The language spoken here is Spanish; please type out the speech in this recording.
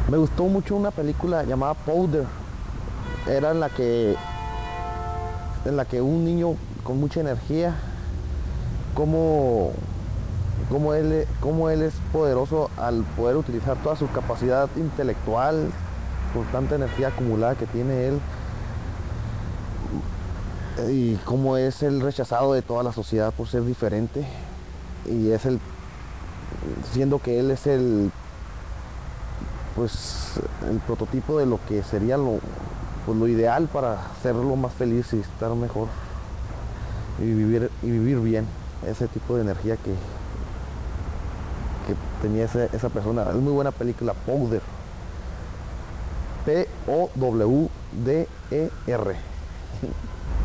Me gustó mucho una película llamada Powder. Era en la que un niño con mucha energía, cómo, cómo él es poderoso al poder utilizar toda su capacidad intelectual, con tanta energía acumulada que tiene él, y cómo es el rechazado de toda la sociedad por ser diferente, y es el, siendo que él es pues, el prototipo de lo que sería pues, lo ideal para serlo más feliz y estar mejor y vivir bien. Ese tipo de energía que tenía esa persona. Es muy buena película, Powder. Powder.